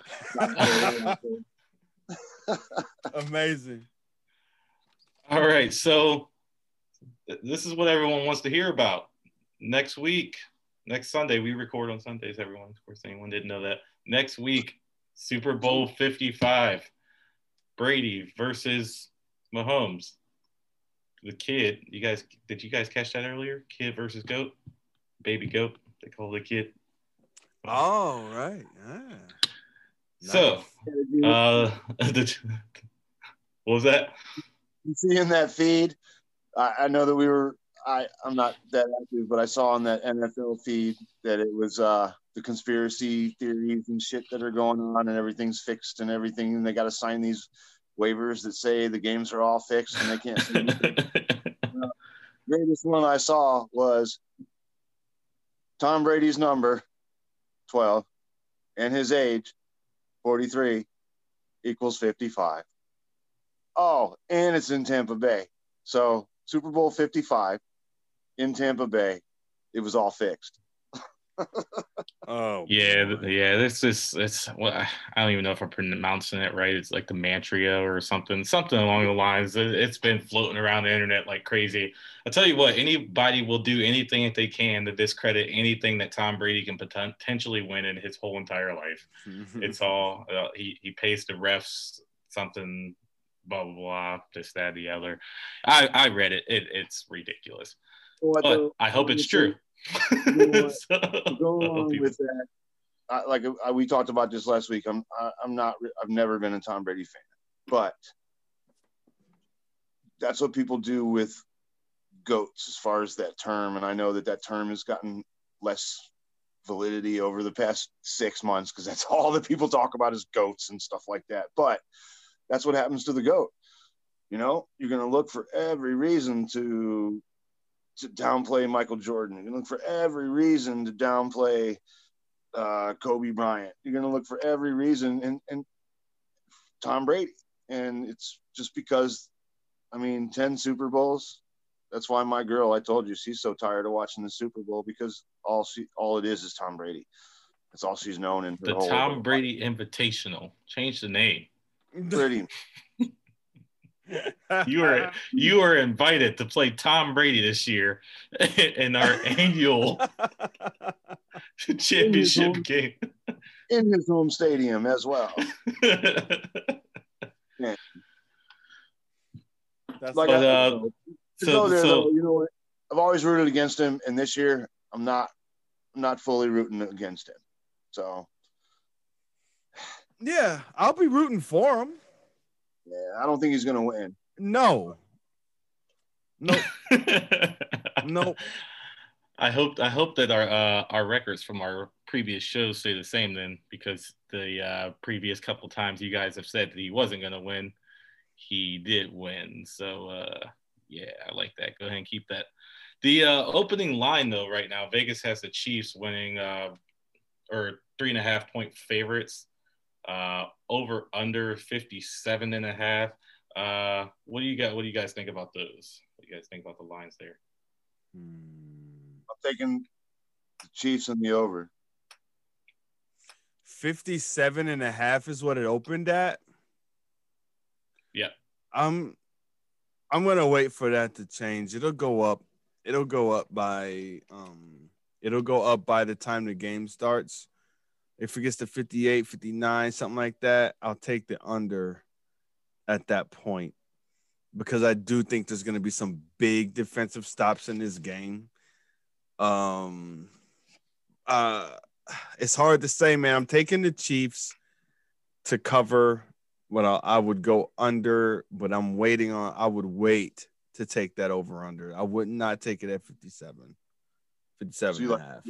Speaker 3: Amazing.
Speaker 1: All right, so this is what everyone wants to hear about. Next Sunday, we record on Sundays, everyone. Of course, anyone didn't know that. Next week, Super Bowl 55, Brady versus Mahomes. The kid, did you guys catch that earlier? Kid versus goat, baby goat. They call the kid.
Speaker 3: Oh, right.
Speaker 1: So, what was that?
Speaker 2: You see in that feed, I know that I'm not that active, but I saw on that NFL feed that it was the conspiracy theories and shit that are going on and everything's fixed and everything. And they got to sign these waivers that say the games are all fixed and they can't see anything. Greatest one I saw was Tom Brady's number, 12, and his age, 43, equals 55. Oh, and it's in Tampa Bay. So Super Bowl 55 in Tampa Bay, it was all fixed.
Speaker 3: Oh
Speaker 1: yeah. It's well, I don't even know if I'm pronouncing it right. It's like the Mantria or something along the lines. It's been floating around the internet like crazy. I'll tell you what, anybody will do anything that they can to discredit anything that Tom Brady can potentially win in his whole entire life. It's all he pays the refs something, blah blah blah, this that the other. I read it. It's ridiculous, but I hope it's true.
Speaker 2: Go along with that. We talked about this last week. I've never been a Tom Brady fan, but that's what people do with GOATs as far as that term. And I know that term has gotten less validity over the past 6 months because that's all that people talk about is GOATs and stuff like that. But that's what happens to the GOAT. You know, you're going to look for every reason to downplay Michael Jordan. You're going to look for every reason to downplay Kobe Bryant. You're going to look for every reason and Tom Brady. And it's just because, 10 Super Bowls. That's why my girl, I told you, she's so tired of watching the Super Bowl because all it is Tom Brady. That's all she's known in her
Speaker 1: the
Speaker 2: whole
Speaker 1: Tom
Speaker 2: life.
Speaker 1: Brady Invitational. Change the name.
Speaker 2: Brady.
Speaker 1: You are invited to play Tom Brady this year in our annual championship game
Speaker 2: in his home stadium as well. Yeah.
Speaker 3: That's
Speaker 2: like
Speaker 3: so
Speaker 2: you know what? I've always rooted against him, and this year I'm not fully rooting against him. So
Speaker 3: yeah, I'll be rooting for him.
Speaker 2: Yeah, I don't think he's gonna win.
Speaker 3: No. Nope.
Speaker 1: I hope that our records from our previous shows say the same then, because the previous couple times you guys have said that he wasn't gonna win, he did win. So yeah, I like that. Go ahead and keep that. The opening line though, right now, Vegas has the Chiefs winning or 3.5 point favorites. Over under 57.5. What do you guys think about those? What do you guys think about the lines there?
Speaker 2: I'm taking the Chiefs and the over.
Speaker 3: 57.5 is what it opened at.
Speaker 1: Yeah.
Speaker 3: I'm gonna wait for that to change. It'll go up by the time the game starts. If it gets to 58, 59, something like that, I'll take the under at that point because I do think there's going to be some big defensive stops in this game. It's hard to say, man. I'm taking the Chiefs to cover, but I would go under, but I would wait to take that over under. I would not take it at 57 and a half.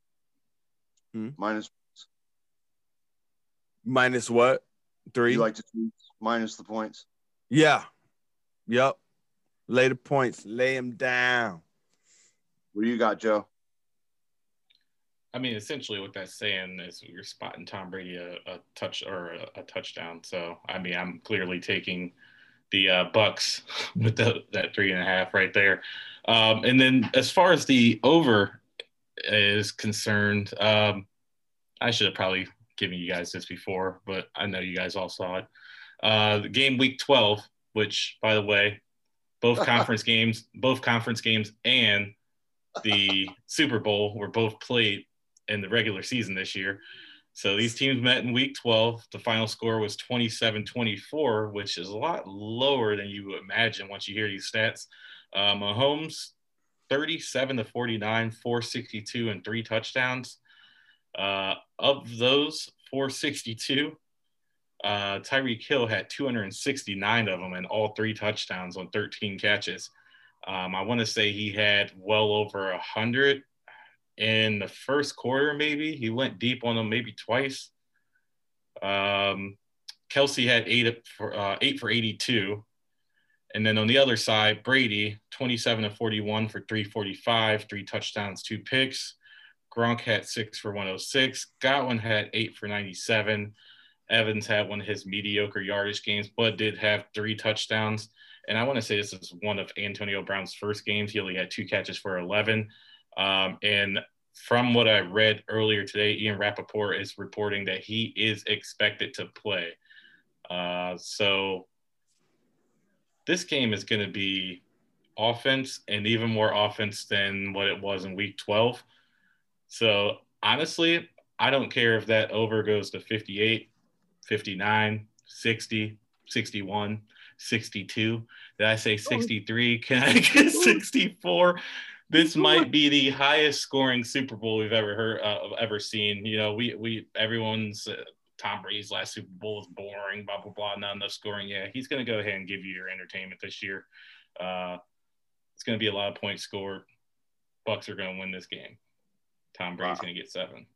Speaker 3: Minus what? 3?
Speaker 2: You like to Chiefs minus the points?
Speaker 3: Yeah. Yep. Lay the points. Lay them down.
Speaker 2: What do you got, Joe?
Speaker 1: I mean, essentially what that's saying is you're spotting Tom Brady a touchdown. So, I mean, I'm clearly taking the Bucks with that 3.5 right there. And then as far as the over is concerned, I should have probably given you guys this before, but I know you guys all saw it. The game week 12, which, by the way, both conference games and the Super Bowl were both played in the regular season this year. So these teams met in week 12. The final score was 27-24, which is a lot lower than you would imagine once you hear these stats. Mahomes, 37-49, 462, and 3 touchdowns. Of those 462, Tyreek Hill had 269 of them and all 3 touchdowns on 13 catches. I want to say he had well over 100 in the first quarter, maybe. He went deep on them maybe twice. Kelsey had 8 for 82. And then on the other side, Brady, 27-41 for 345, 3 touchdowns, 2 picks. Gronk had 6 for 106. Godwin had 8 for 97. Evans had one of his mediocre yardage games, but did have 3 touchdowns. And I want to say this is one of Antonio Brown's first games. He only had 2 catches for 11. And from what I read earlier today, Ian Rappaport is reporting that he is expected to play. So this game is going to be offense, and even more offense than what it was in week 12. So honestly, I don't care if that over goes to 58, 59, 60, 61, 62. Did I say 63? Can I get 64? This might be the highest scoring Super Bowl we've ever seen. You know, everyone's Tom Brady's last Super Bowl was boring, blah, blah, blah, not enough scoring. Yeah, he's going to go ahead and give you your entertainment this year. It's going to be a lot of points scored. Bucks are going to win this game. Tom Brady's going to get 7.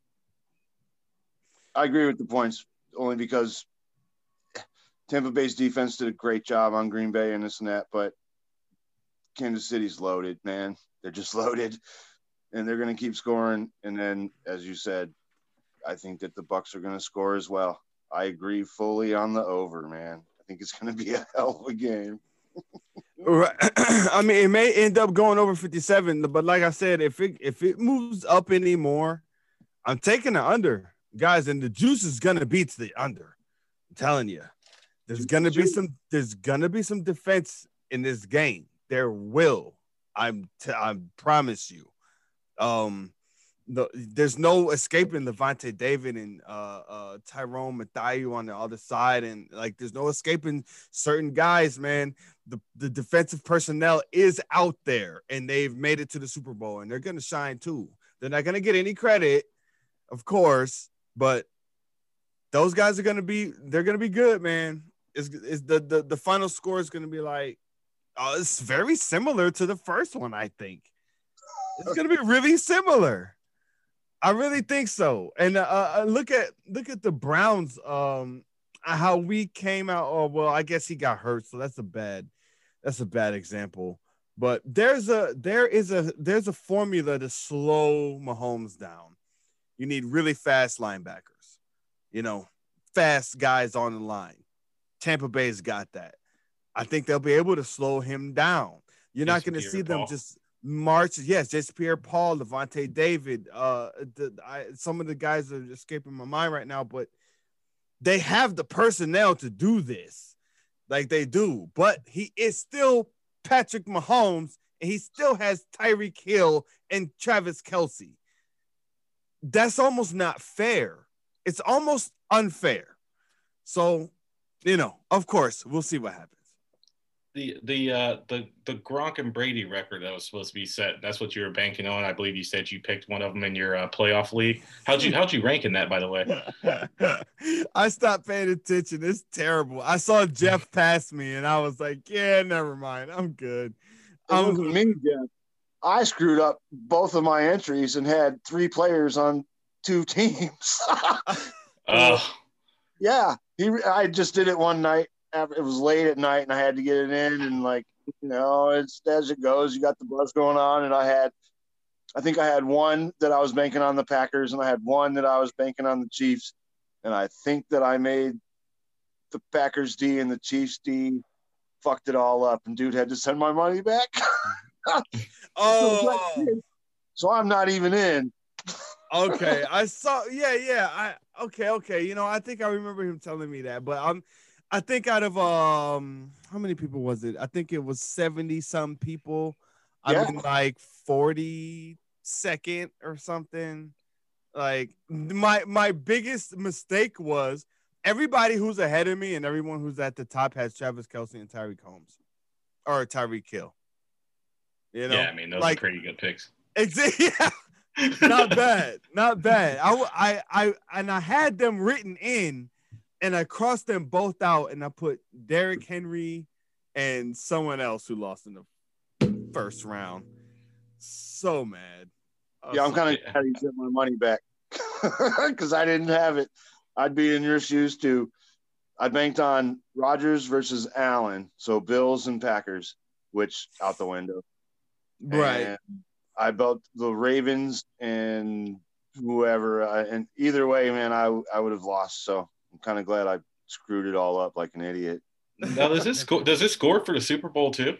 Speaker 2: I agree with the points only because Tampa Bay's defense did a great job on Green Bay and this and that, but Kansas City's loaded, man. They're just loaded, and they're going to keep scoring. And then, as you said, I think that the Bucks are going to score as well. I agree fully on the over, man. I think it's going to be a hell of a game.
Speaker 3: Right. I mean, it may end up going over 57, but like I said, if it moves up anymore, I'm taking the under, guys, and the juice is going to beat the under. I'm telling you, there's going to be some defense in this game. There will. I promise you. There's no escaping Levante David and Tyrone Mathieu on the other side, and like there's no escaping certain guys, man. The defensive personnel is out there, and they've made it to the Super Bowl, and they're gonna shine too. They're not gonna get any credit, of course, but those guys are gonna be good, man. Is the final score is gonna be like it's very similar to the first one, I think. It's gonna be really similar. I really think so. And look at the Browns. How we came out. Oh well, I guess he got hurt, so that's a bad example. But there's a formula to slow Mahomes down. You need really fast linebackers. You know, fast guys on the line. Tampa Bay's got that. I think they'll be able to slow him down. You're not going to see them just march. Yes, just Pierre-Paul, Levante David. Some of the guys are escaping my mind right now, but they have the personnel to do this. Like they do. But he is still Patrick Mahomes, and he still has Tyreek Hill and Travis Kelce. That's almost not fair. It's almost unfair. So, you know, of course, we'll see what happens.
Speaker 1: The Gronk and Brady record that was supposed to be set, that's what you were banking on. I believe you said you picked one of them in your playoff league. How'd you rank in that, by the way?
Speaker 3: I stopped paying attention. It's terrible. I saw Jeff pass me, and I was like, yeah, never mind. I'm good.
Speaker 2: It wasn't me, Jeff. I screwed up both of my entries and had 3 players on 2 teams. Yeah. I just did it one night. It was late at night and I had to get it in, and like, you know, it's as it goes. You got the buzz going on, and I had I think I had one that I was banking on the Packers, and I had one that I was banking on the Chiefs. And I think that I made the Packers D and the Chiefs D, fucked it all up, and dude had to send my money back.
Speaker 3: Oh,
Speaker 2: so I'm not even in.
Speaker 3: okay. I saw. Yeah. Okay. You know, I think I remember him telling me that, but I think out of how many people was it? I think it was 70 some people.
Speaker 2: Yeah.
Speaker 3: I'm in like 42nd or something. Like my biggest mistake was everybody who's ahead of me and everyone who's at the top has Travis Kelce and Tyreek Holmes or Tyreek Hill. You know,
Speaker 1: Yeah, I mean those
Speaker 3: like
Speaker 1: are pretty good picks.
Speaker 3: exactly. Yeah, not bad. I had them written in, and I crossed them both out, and I put Derrick Henry and someone else who lost in the first round. So mad.
Speaker 2: Yeah, I'm kind of glad you sent my money back because I didn't have it. I'd be in your shoes too. I banked on Rodgers versus Allen, so Bills and Packers, which out the window.
Speaker 3: Right.
Speaker 2: And I bet the Ravens and whoever. And either way, man, I would have lost. So I'm kind of glad I screwed it all up like an idiot.
Speaker 1: Now, does this score for the Super Bowl too?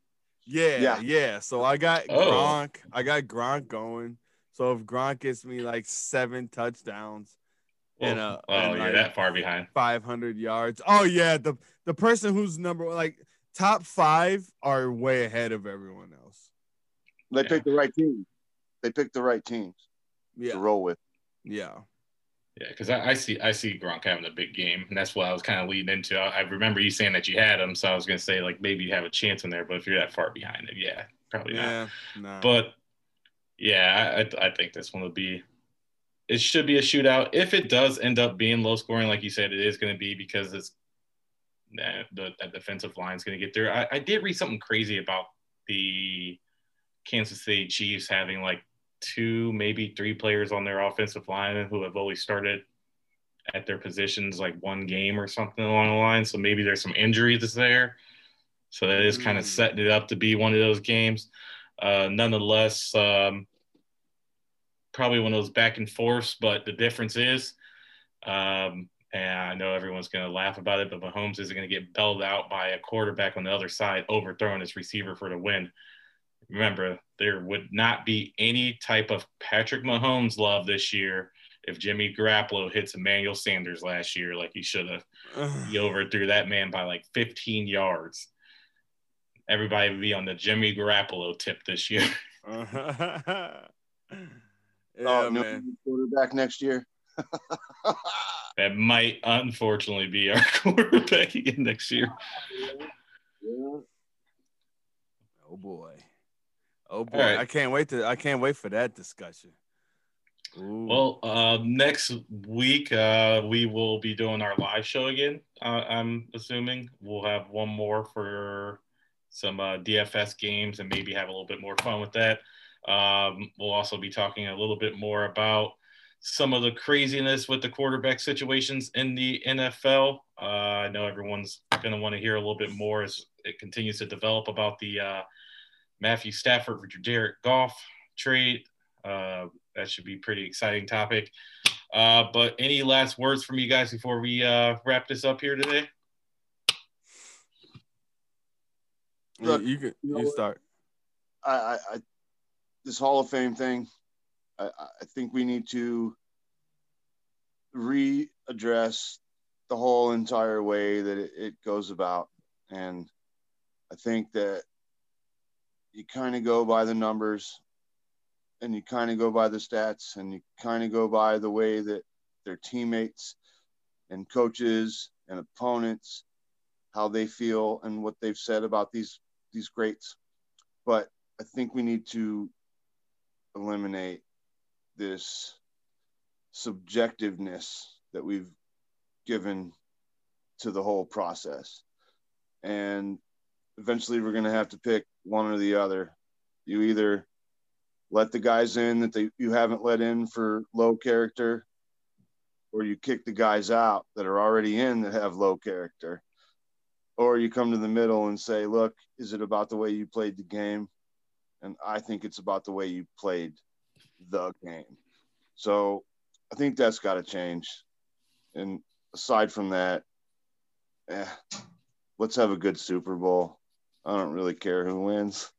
Speaker 3: Yeah. So I got Gronk. I got Gronk going. So if Gronk gets me like 7 touchdowns and
Speaker 1: you're
Speaker 3: like
Speaker 1: that far behind.
Speaker 3: 500 yards. Oh yeah, the person who's like top 5 are way ahead of everyone else.
Speaker 2: They picked the right team. They picked the right teams to roll with.
Speaker 3: Yeah.
Speaker 1: Yeah, because I see Gronk having a big game, and that's what I was kind of leading into. I remember you saying that you had him, so I was going to say, like, maybe you have a chance in there, but if you're that far behind it, yeah, probably not.
Speaker 3: Nah.
Speaker 1: But, yeah, I think this one will be – it should be a shootout. If it does end up being low scoring, like you said, it is going to be because it's the defensive line is going to get through. I did read something crazy about the Kansas City Chiefs having, like, 2, maybe 3 players on their offensive line who have always started at their positions like one game or something along the line. So maybe there's some injuries there. So that is kind of setting it up to be one of those games. Nonetheless, probably one of those back and forths, but the difference is, and I know everyone's going to laugh about it, but Mahomes isn't going to get bailed out by a quarterback on the other side, overthrowing his receiver for the win. Remember, there would not be any type of Patrick Mahomes love this year if Jimmy Garoppolo hits Emmanuel Sanders last year like he should have. He overthrew that man by like 15 yards. Everybody would be on the Jimmy Garoppolo tip this year.
Speaker 2: No quarterback next year.
Speaker 1: That might unfortunately be our quarterback again next year.
Speaker 2: Yeah.
Speaker 3: Oh boy.
Speaker 1: Right.
Speaker 3: I can't wait for that discussion. Ooh.
Speaker 1: Well, next week we will be doing our live show again. I'm assuming we'll have one more for some DFS games and maybe have a little bit more fun with that. We'll also be talking a little bit more about some of the craziness with the quarterback situations in the NFL. I know everyone's going to want to hear a little bit more as it continues to develop about the Matthew Stafford for Jared Goff trade. That should be a pretty exciting topic. But any last words from you guys before we wrap this up here today?
Speaker 3: Look, you start.
Speaker 2: I this Hall of Fame thing, I think we need to readdress the whole entire way that it goes about. And I think that you kind of go by the numbers and you kind of go by the stats and you kind of go by the way that their teammates and coaches and opponents, how they feel and what they've said about these greats. But I think we need to eliminate this subjectiveness that we've given to the whole process. And eventually we're going to have to pick one or the other. You either let the guys in that you haven't let in for low character, or you kick the guys out that are already in that have low character, or you come to the middle and say, look, is it about the way you played the game, And I think it's about the way you played the game. So I think that's got to change. And aside from that, let's have a good Super Bowl. I don't really care who wins.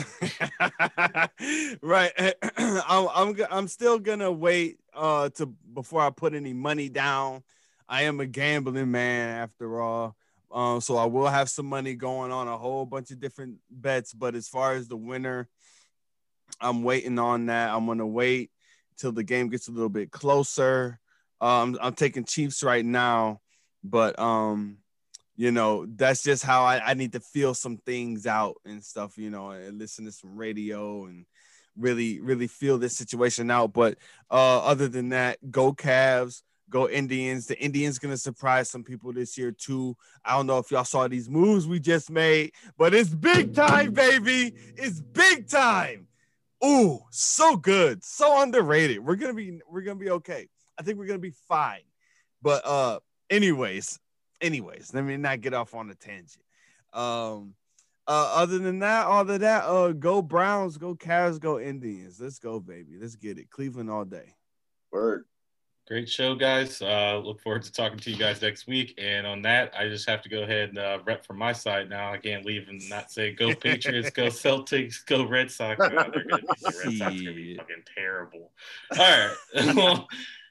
Speaker 3: Right. I'm still gonna wait to before I put any money down. I am a gambling man after all. So I will have some money going on a whole bunch of different bets. But as far as the winner, I'm waiting on that. I'm gonna wait till the game gets a little bit closer. I'm taking Chiefs right now, but you know, that's just how I need to feel some things out and stuff, you know, and listen to some radio and really, really feel this situation out. But other than that, go Cavs, go Indians. The Indians going to surprise some people this year too. I don't know if y'all saw these moves we just made, but it's big time, baby. It's big time. Ooh, so good. So underrated. We're going to be okay. I think we're going to be fine. But anyways, let me not get off on a tangent. Other than that, all of that, go Browns, go Cavs, go Indians. Let's go, baby. Let's get it. Cleveland all day.
Speaker 2: Word.
Speaker 1: Great show, guys. Look forward to talking to you guys next week. And on that, I just have to go ahead and rep from my side now. I can't leave and not say go Patriots, go Celtics, go Red Sox. The Red Sox are going to be fucking terrible. All right. Well,